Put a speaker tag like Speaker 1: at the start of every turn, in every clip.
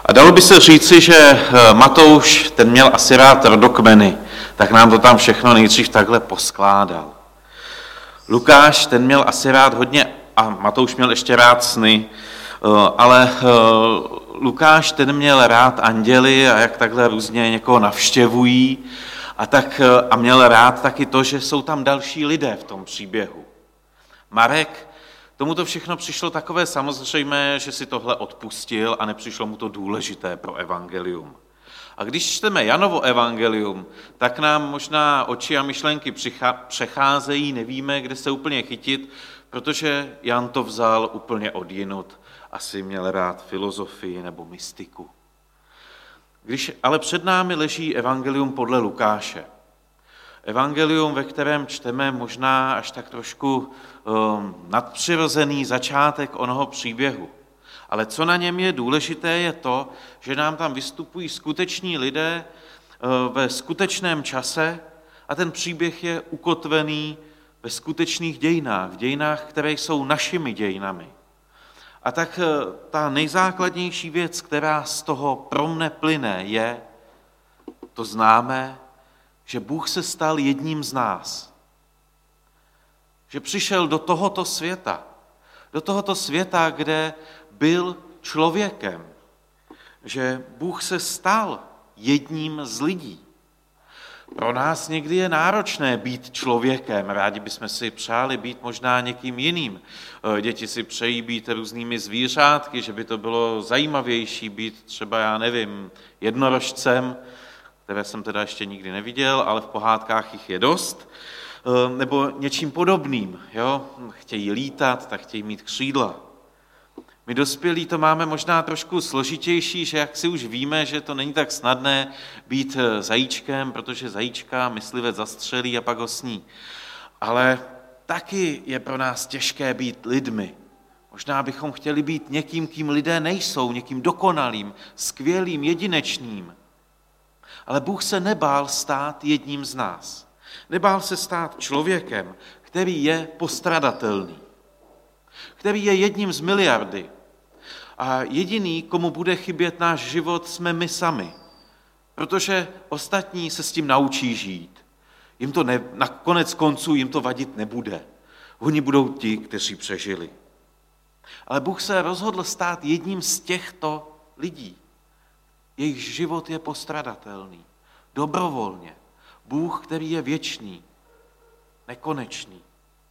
Speaker 1: A dalo by se říci, že Matouš, ten měl asi rád rodokmeny, tak nám to tam všechno nejdřív takhle poskládal. Lukáš, ten měl asi rád hodně, a Matouš měl ještě rád sny, ale Lukáš, ten měl rád anděly a jak takhle různě někoho navštěvují a měl rád taky to, že jsou tam další lidé v tom příběhu. Marek, tomu to všechno přišlo takové samozřejmé, že si tohle odpustil a nepřišlo mu to důležité pro evangelium. A když čteme Janovo evangelium, tak nám možná oči a myšlenky přecházejí, nevíme, kde se úplně chytit, protože Jan to vzal úplně odjinud. Asi měl rád filozofii nebo mystiku. Ale před námi leží evangelium podle Lukáše. Evangelium, ve kterém čteme možná až tak trošku nadpřirozený začátek onoho příběhu. Ale co na něm je důležité, je to, že nám tam vystupují skuteční lidé ve skutečném čase a ten příběh je ukotvený ve skutečných dějinách, v dějinách, které jsou našimi dějinami. A tak ta nejzákladnější věc, která z toho pro mne plyne, je, to známe, že Bůh se stal jedním z nás. Že přišel do tohoto světa, kde byl člověkem. Že Bůh se stal jedním z lidí. Pro nás někdy je náročné být člověkem, rádi bychom si přáli být možná někým jiným. Děti si přejí být různými zvířátky, že by to bylo zajímavější být třeba, já nevím, jednorožcem, které jsem teda ještě nikdy neviděl, ale v pohádkách jich je dost, nebo něčím podobným. Jo? Chtějí lítat, tak chtějí mít křídla. My dospělí to máme možná trošku složitější, že jak si už víme, že to není tak snadné být zajíčkem, protože zajíčka myslivec zastřelí a pak ho sní. Ale taky je pro nás těžké být lidmi. Možná bychom chtěli být někým, kým lidé nejsou, někým dokonalým, skvělým, jedinečným. Ale Bůh se nebál stát jedním z nás. Nebál se stát člověkem, který je postradatelný, který je jedním z miliardy. A jediný, komu bude chybět náš život, jsme my sami, protože ostatní se s tím naučí žít. Na konec konců jim to vadit nebude. Oni budou ti, kteří přežili. Ale Bůh se rozhodl stát jedním z těchto lidí. Jejich život je postradatelný, dobrovolně. Bůh, který je věčný, nekonečný.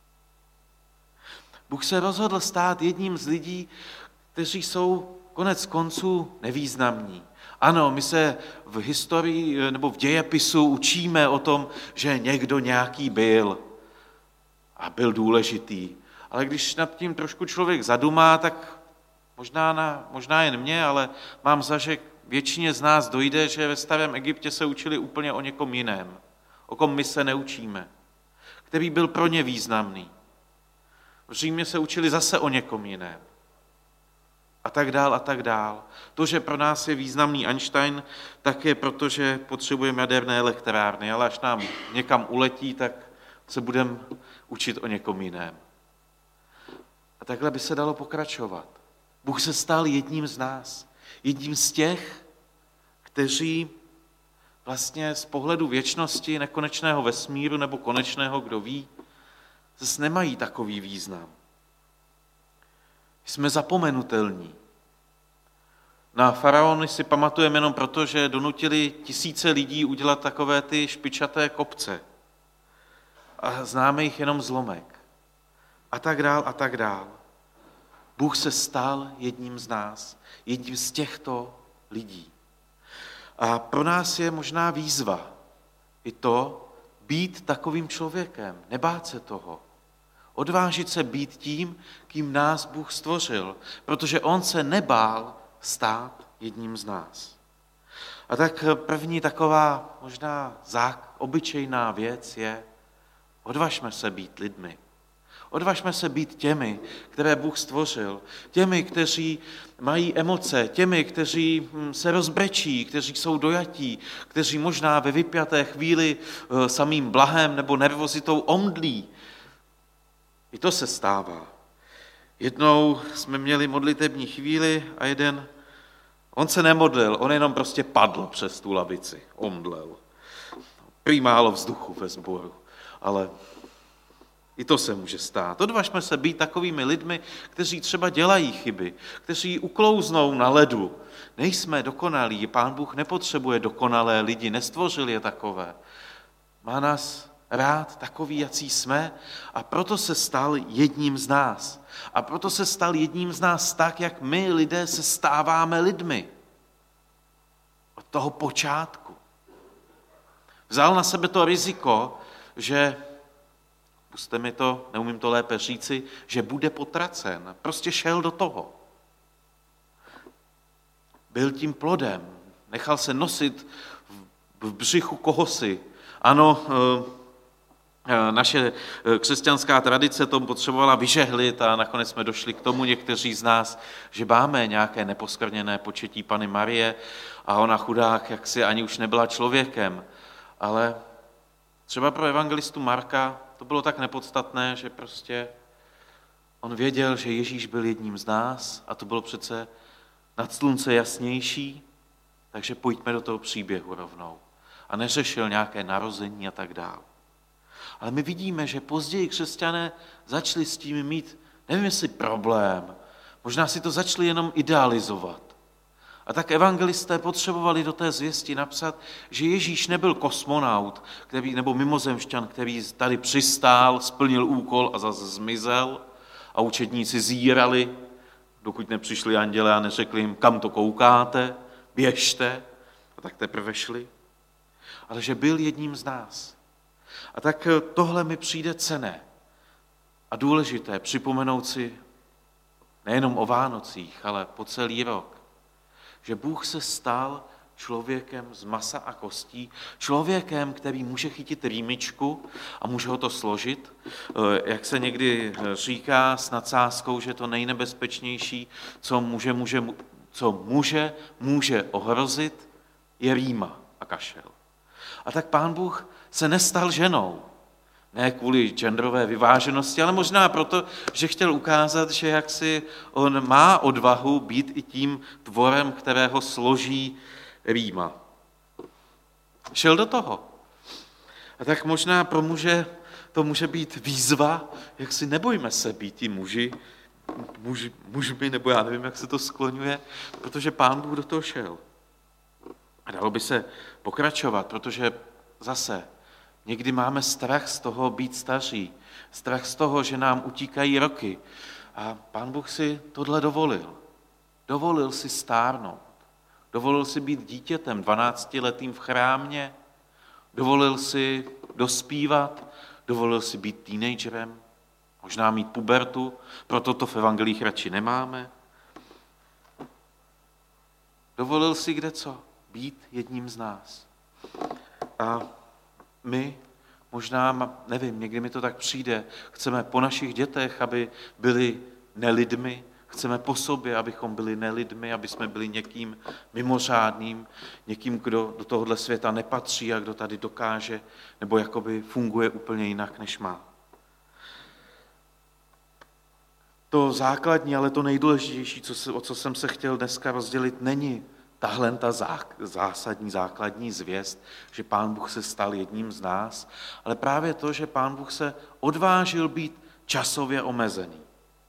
Speaker 1: Bůh se rozhodl stát jedním z lidí, kteří jsou konec konců nevýznamní. Ano, my se v historii nebo v dějepisu učíme o tom, že někdo nějaký byl a byl důležitý. Ale když nad tím trošku člověk zadumá, tak možná jen mě, ale mám za, že většině z nás dojde, že ve starém Egyptě se učili úplně o někom jiném, o kom my se neučíme, který byl pro ně významný. V Římě se učili zase o někom jiném. A tak dál, a tak dál. To, že pro nás je významný Einstein, tak je proto, že potřebujeme jaderné elektrárny, ale až nám někam uletí, tak se budeme učit o někom jiném. A takhle by se dalo pokračovat. Bůh se stal jedním z nás. Jedním z těch, kteří vlastně z pohledu věčnosti, nekonečného vesmíru nebo konečného, kdo ví, zase nemají takový význam. Jsme zapomenutelní. Na faraony si pamatujeme jenom proto, že donutili tisíce lidí udělat takové ty špičaté kopce. A známe jich jenom zlomek. A tak dál, a tak dál. Bůh se stal jedním z nás, jedním z těchto lidí. A pro nás je možná výzva i to být takovým člověkem, nebát se toho. Odvážit se být tím, kým nás Bůh stvořil, protože on se nebál stát jedním z nás. A tak první taková možná obyčejná věc je, odvažme se být lidmi. Odvažme se být těmi, které Bůh stvořil, těmi, kteří mají emoce, těmi, kteří se rozbrečí, kteří jsou dojatí, kteří možná ve vypjaté chvíli samým blahem nebo nervozitou omdlí. I to se stává. Jednou jsme měli modlitební chvíli a jeden On se nemodlil, on jenom prostě padl přes tu lavici, omdlel. Prý málo vzduchu ve sboru, ale i to se může stát. Odvažme se být takovými lidmi, kteří třeba dělají chyby, kteří uklouznou na ledu. Nejsme dokonalí, Pán Bůh nepotřebuje dokonalé lidi, nestvořil je takové. Má nás rád takový, jací jsme, a proto se stal jedním z nás. A proto se stal jedním z nás tak, jak my lidé se stáváme lidmi. Od toho počátku. Vzal na sebe to riziko, že, pusťte mi to, neumím to lépe říci, že bude potracen. Prostě šel do toho. Byl tím plodem, nechal se nosit v břichu kohosi. Ano, naše křesťanská tradice tomu potřebovala vyžehlit a nakonec jsme došli k tomu někteří z nás, že máme nějaké neposkvrněné početí Panny Marie a ona chudák jaksi ani už nebyla člověkem. Ale třeba pro evangelistu Marka to bylo tak nepodstatné, že prostě on věděl, že Ježíš byl jedním z nás a to bylo přece nad slunce jasnější, takže pojďme do toho příběhu rovnou. A neřešil nějaké narození a tak dál. Ale my vidíme, že později křesťané začali s tím mít, nevím jestli problém, možná si to začali jenom idealizovat. A tak evangelisté potřebovali do té zvěsti napsat, že Ježíš nebyl kosmonaut nebo mimozemšťan, který tady přistál, splnil úkol a zase zmizel a učedníci zírali, dokud nepřišli anděle a neřekli jim, kam to koukáte, běžte, a tak teprve šli. Ale že byl jedním z nás. A tak tohle mi přijde cenné a důležité připomenout si nejenom o Vánocích, ale po celý rok, že Bůh se stal člověkem z masa a kostí, člověkem, který může chytit rýmičku a může ho to složit. Jak se někdy říká s nadsázkou, že to nejnebezpečnější, co může ohrozit, je rýma a kašel. A tak Pán Bůh se nestal ženou. Ne kvůli genderové vyváženosti, ale možná proto, že chtěl ukázat, že jaksi on má odvahu být i tím tvorem, kterého složí rýma. Šel do toho. A tak možná pro muže to může být výzva, jak si nebojme se být ti mužmi, nebo já nevím, jak se to skloňuje, protože Pán Bůh do toho šel. A dalo by se pokračovat, protože zase někdy máme strach z toho být staří, strach z toho, že nám utíkají roky. A Pán Bůh si tohle dovolil. Dovolil si stárnout. Dovolil si být dítětem 12letým v chrámě. Dovolil si dospívat. Dovolil si být teenagerem. Možná mít pubertu, proto to v evangelích radši nemáme. Dovolil si kdeco být jedním z nás. A my možná, nevím, někdy mi to tak přijde, chceme po našich dětech, aby byli nelidmi, chceme po sobě, abychom byli nelidmi, aby jsme byli někým mimořádným, někým, kdo do tohohle světa nepatří a kdo tady dokáže, nebo jakoby funguje úplně jinak, než má. To základní, ale to nejdůležitější, o co jsem se chtěl dneska rozdělit, není tahle ta zásadní, základní zvěst, že Pán Bůh se stal jedním z nás, ale právě to, že Pán Bůh se odvážil být časově omezený.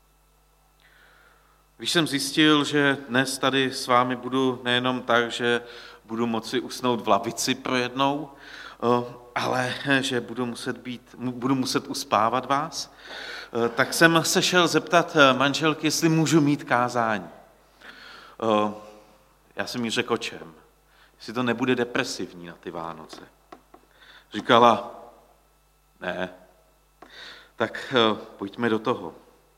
Speaker 1: Když jsem zjistil, že dnes tady s vámi budu nejenom tak, že budu moci usnout v lavici pro jednou, ale že budu muset uspávat vás, tak jsem se šel zeptat manželky, jestli můžu mít kázání. Já jsem jí řekl o čem. Jestli to nebude depresivní na ty Vánoce. Říkala, ne, tak pojďme do toho.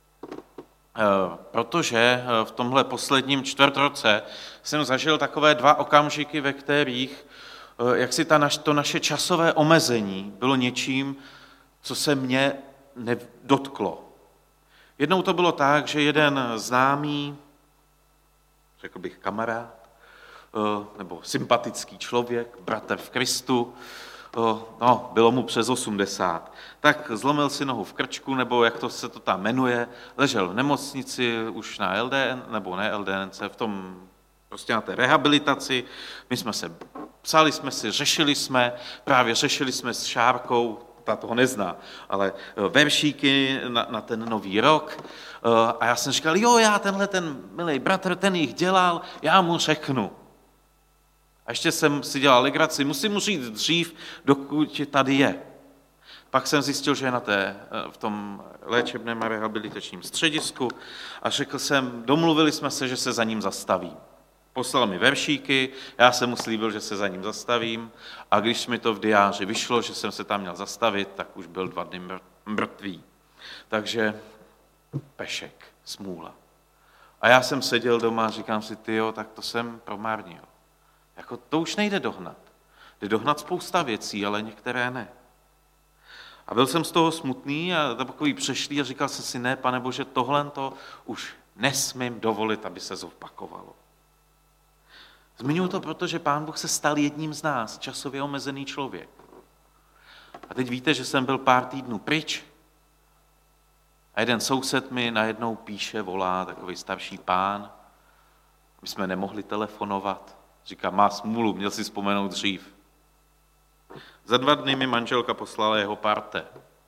Speaker 1: Protože v tomhle posledním čtvrtroce jsem zažil takové 2 okamžiky, ve kterých jak si to naše časové omezení bylo něčím, co se mě nedotklo. Jednou to bylo tak, že jeden známý, řekl bych kamarád, nebo sympatický člověk, bratr v Kristu, bylo mu přes 80, tak zlomil si nohu v krčku, nebo jak to se to tam jmenuje, ležel v nemocnici už na LDN, nebo ne LDNC, v tom prostě na té rehabilitaci. Psali jsme si, řešili jsme s Šárkou, ta toho nezná, ale veršíky na ten nový rok. A já jsem říkal, já ten milý bratr, ten jich dělal, já mu řeknu. A ještě jsem si dělal legraci, musím mu říct dřív, dokud tady je. Pak jsem zjistil, že je v tom léčebném a rehabilitačním středisku a řekl jsem, domluvili jsme se, že se za ním zastavím. Poslal mi veršíky, já jsem mu slíbil, že se za ním zastavím a když mi to v diáři vyšlo, že jsem se tam měl zastavit, tak už byl 2 dny mrtvý. Takže pešek, smůla. A já jsem seděl doma a říkám si, tak to jsem promarnil. Jako to už nejde dohnat. Jde dohnat spousta věcí, ale některé ne. A byl jsem z toho smutný a takový přešlý a říkal jsem si, ne, Pane Bože, tohle to už nesmím dovolit, aby se zopakovalo. Zmiňuji to, protože Pán Bůh se stal jedním z nás, časově omezený člověk. A teď víte, že jsem byl pár týdnů pryč a jeden soused mi najednou píše, volá, takový starší pán, my jsme nemohli telefonovat. Říká, má smůlu, měl si vzpomenout dřív. Za 2 dny mi manželka poslala jeho parte.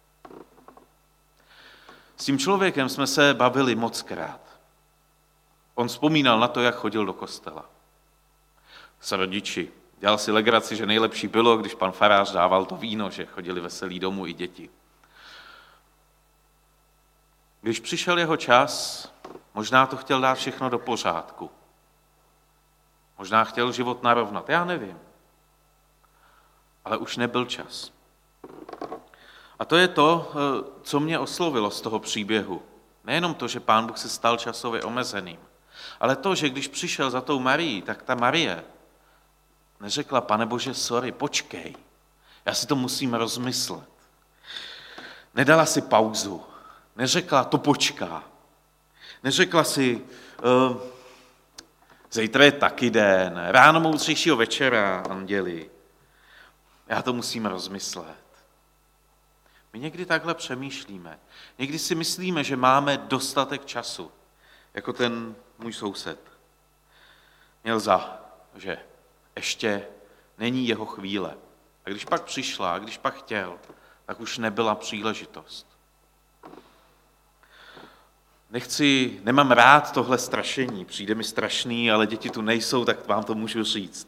Speaker 1: S tím člověkem jsme se bavili mockrát. On vzpomínal na to, jak chodil do kostela. S rodiči. Dělal si legraci, že nejlepší bylo, když pan farář dával to víno, že chodili veselí domů i děti. Když přišel jeho čas, možná to chtěl dát všechno do pořádku. Možná chtěl život narovnat, já nevím. Ale už nebyl čas. A to je to, co mě oslovilo z toho příběhu. Nejenom to, že Pán Bůh se stal časově omezeným, ale to, že když přišel za tou Marií, tak ta Marie neřekla, Pane Bože, sorry, počkej, já si to musím rozmyslet. Nedala si pauzu, neřekla, to počká. Neřekla si, zítra je taky den, ráno moudřejšího večera, anděli. Já to musím rozmyslet. My někdy takhle přemýšlíme. Někdy si myslíme, že máme dostatek času, jako ten můj soused. Měl že ještě není jeho chvíle. A když pak přišla, a když pak chtěl, tak už nebyla příležitost. Nemám rád tohle strašení, přijde mi strašný, ale děti tu nejsou, tak vám to můžu říct.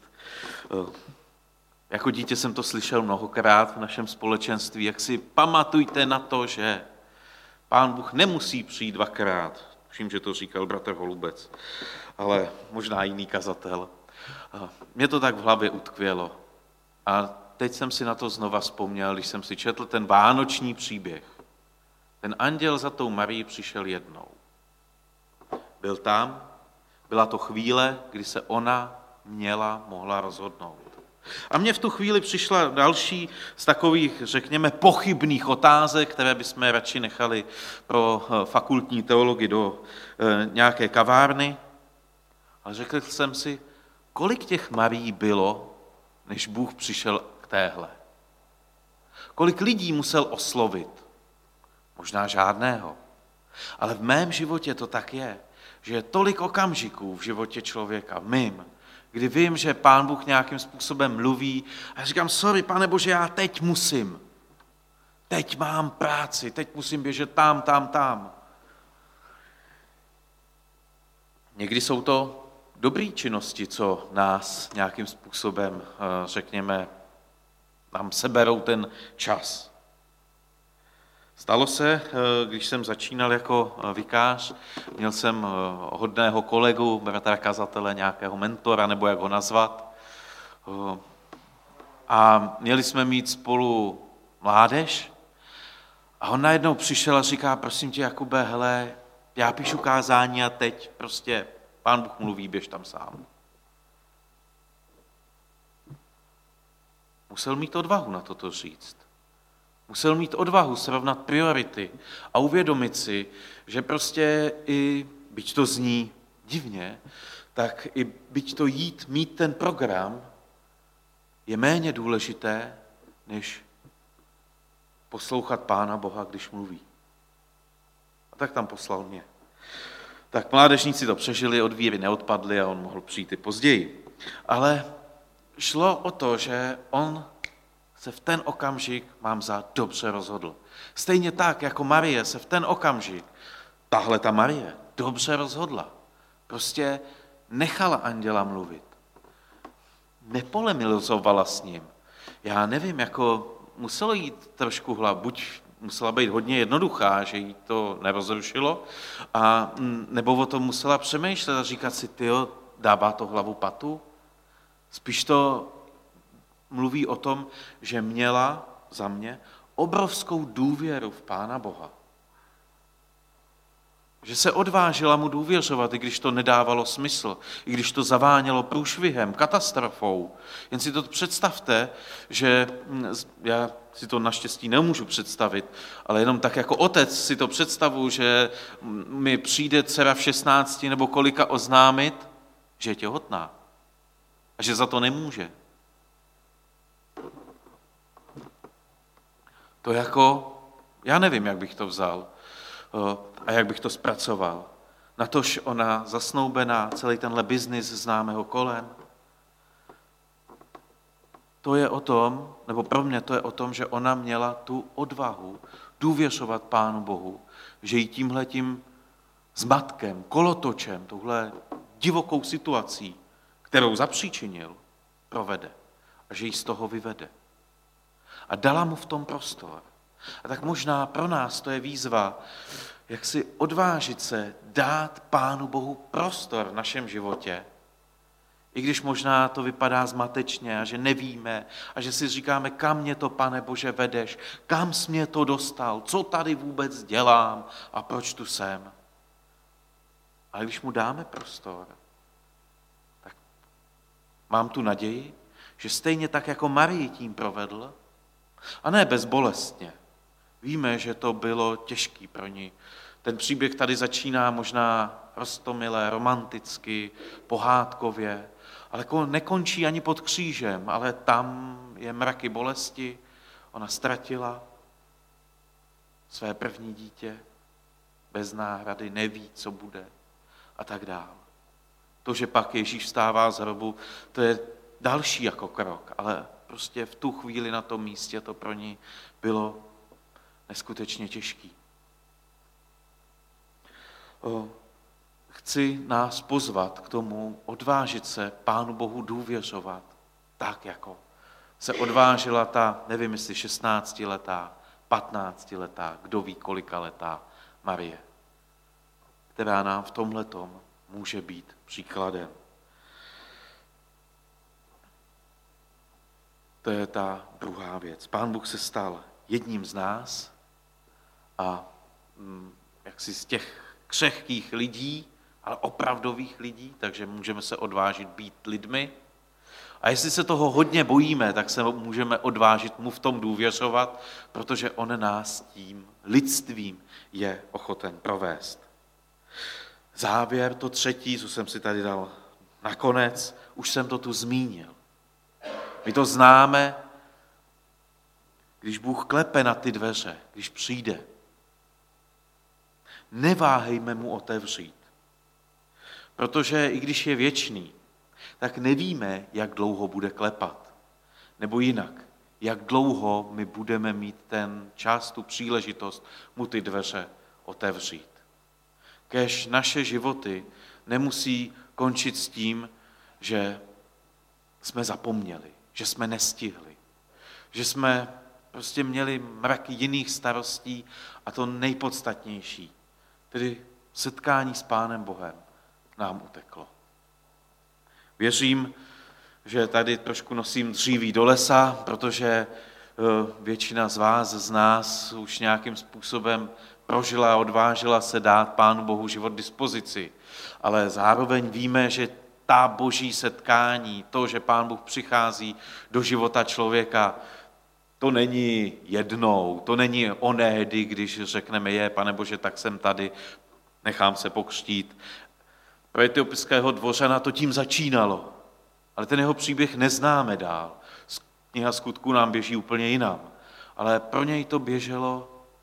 Speaker 1: Jako dítě jsem to slyšel mnohokrát v našem společenství, jak si pamatujte na to, že Pán Bůh nemusí přijít 2krát. Tuším, že to říkal bratr Holubec, ale možná jiný kazatel. Mě to tak v hlavě utkvělo. A teď jsem si na to znova vzpomněl, když jsem si četl ten vánoční příběh. Ten anděl za tou Marií přišel jednou. Byl tam, byla to chvíle, kdy se ona mohla rozhodnout. A mně v tu chvíli přišla další z takových, řekněme, pochybných otázek, které bychom radši nechali pro fakultní teologii do nějaké kavárny. Ale řekl jsem si, kolik těch Marií bylo, než Bůh přišel k téhle. Kolik lidí musel oslovit? Možná žádného. Ale v mém životě to tak je, že je tolik okamžiků v životě člověka, mým, kdy vím, že Pán Bůh nějakým způsobem mluví a já říkám, sorry, Pane Bože, já teď musím. Teď mám práci, teď musím běžet tam. Někdy jsou to dobré činnosti, co nás nějakým způsobem, řekněme, nám seberou ten čas. Stalo se, když jsem začínal jako vikář, měl jsem hodného kolegu, bratra kazatele, nějakého mentora, nebo jak ho nazvat. A měli jsme mít spolu mládež. A on najednou přišel a říká, prosím tě, Jakube, hele, já píšu kázání a teď prostě Pán Bůh mluví, běž tam sám. Musel mít odvahu na toto říct. Musel mít odvahu srovnat priority a uvědomit si, že prostě i, byť to zní divně, tak i byť to mít ten program, je méně důležité, než poslouchat Pána Boha, když mluví. A tak tam poslal mě. Tak mládežníci to přežili, od víry neodpadli a on mohl přijít i později. Ale šlo o to, že on se v ten okamžik, mám za, dobře rozhodl. Stejně tak, jako Marie se v ten okamžik, tahle ta Marie, dobře rozhodla. Prostě nechala anděla mluvit. Nepolemizovala s ním. Já nevím, jako muselo jít trošku hlavu, buď musela být hodně jednoduchá, že jí to nerozrušilo, a nebo o tom musela přemýšlet a říkat si, tyjo, dává to hlavu patu? Spíš to mluví o tom, že měla za mě obrovskou důvěru v Pána Boha. Že se odvážila mu důvěřovat, i když to nedávalo smysl, i když to zavánělo průšvihem, katastrofou. Jen si to představte, že já si to naštěstí nemůžu představit, ale jenom tak jako otec si to představuji, že mi přijde dcera v 16 nebo kolika oznámit, že je těhotná a že za to nemůže. To jako, já nevím, jak bych to vzal a jak bych to zpracoval. Natož ona zasnoubená, celý tenhle biznis známého kolem. To je o tom, nebo pro mě to je o tom, že ona měla tu odvahu důvěřovat Pánu Bohu, že jí tímhletím zmatkem, kolotočem, touhle divokou situací, kterou zapříčinil, provede a že ji z toho vyvede. A dala mu v tom prostor. A tak možná pro nás to je výzva, jak si odvážit se dát Pánu Bohu prostor v našem životě, i když možná to vypadá zmatečně a že nevíme a že si říkáme, kam mě to, Pane Bože, vedeš, kam jsi mě to dostal, co tady vůbec dělám a proč tu jsem. Ale když mu dáme prostor, tak mám tu naději, že stejně tak, jako Marii tím provedl, a ne bezbolestně. Víme, že to bylo těžký pro ní. Ten příběh tady začíná možná roztomilé, romanticky, pohádkově, ale nekončí ani pod křížem, ale tam je mraky bolesti. Ona ztratila své první dítě, bez náhrady, neví, co bude a tak dál. To, že pak Ježíš vstává z hrobu, to je další jako krok, ale prostě v tu chvíli na tom místě to pro ní bylo neskutečně těžký. Chci nás pozvat k tomu, odvážit se Pánu Bohu důvěřovat, tak jako se odvážila ta, nevím jestli 16letá, 15letá, kdo ví kolikaletá Marie, která nám v tomhletom může být příkladem. To je ta druhá věc. Pán Bůh se stal jedním z nás a jaksi z těch křehkých lidí, ale opravdových lidí, takže můžeme se odvážit být lidmi. A jestli se toho hodně bojíme, tak se můžeme odvážit mu v tom důvěřovat, protože on nás tím lidstvím je ochoten provést. Závěr, to třetí, co jsem si tady dal nakonec, už jsem to tu zmínil. My to známe, když Bůh klepe na ty dveře, když přijde. Neváhejme mu otevřít, protože i když je věčný, tak nevíme, jak dlouho bude klepat. Nebo jinak, jak dlouho my budeme mít ten čas, tu příležitost mu ty dveře otevřít. Kéž naše životy nemusí končit s tím, že jsme zapomněli, že jsme nestihli, že jsme prostě měli mraky jiných starostí a to nejpodstatnější, tedy setkání s Pánem Bohem, nám uteklo. Věřím, že tady trošku nosím dříví do lesa, protože většina z vás, z nás už nějakým způsobem prožila a odvážila se dát Pánu Bohu život dispozici. Ale zároveň víme, že ta boží setkání, to, že Pán Bůh přichází do života člověka, to není jednou, to není onehdy, když řekneme, Pane Bože, tak jsem tady, nechám se pokřtít. Pro etiopského dvořana to tím začínalo, ale ten jeho příběh neznáme dál. Kniha Skutků nám běží úplně jinam, ale pro něj to běželo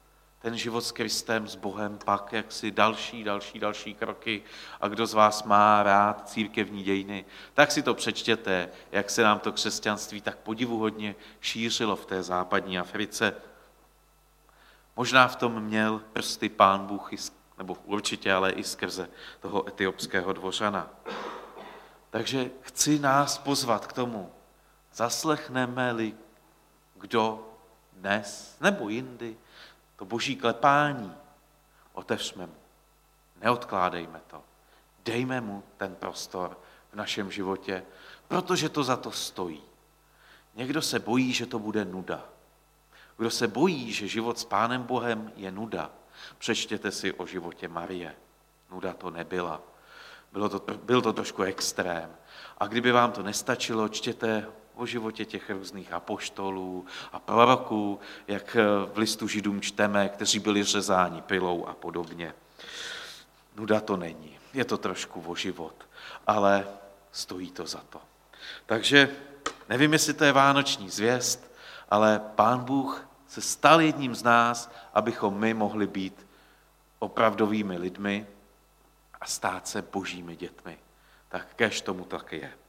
Speaker 1: ten život s Kristem, s Bohem, pak jaksi další kroky. A kdo z vás má rád církevní dějiny, tak si to přečtěte, jak se nám to křesťanství tak podivuhodně šířilo v té západní Africe. Možná v tom měl prsty Pán Bůh, nebo určitě, ale i skrze toho etiopského dvořana. Takže chci nás pozvat k tomu, zaslechneme-li kdo dnes nebo jindy to boží klepání, otevřme mu, neodkládejme to, dejme mu ten prostor v našem životě, protože to za to stojí. Někdo se bojí, že to bude nuda. Kdo se bojí, že život s Pánem Bohem je nuda, přečtěte si o životě Marie. Nuda to nebyla. Byl to trošku extrém. A kdyby vám to nestačilo, čtěte o životě těch různých apoštolů a proroků, jak v listu Židům čteme, kteří byli řezáni pilou a podobně. Nuda to není. Je to trošku o život, ale stojí to za to. Takže nevím, jestli to je vánoční zvěst, ale Pán Bůh se stal jedním z nás, abychom my mohli být opravdovými lidmi a stát se božími dětmi. Tak kéž tomu tak je.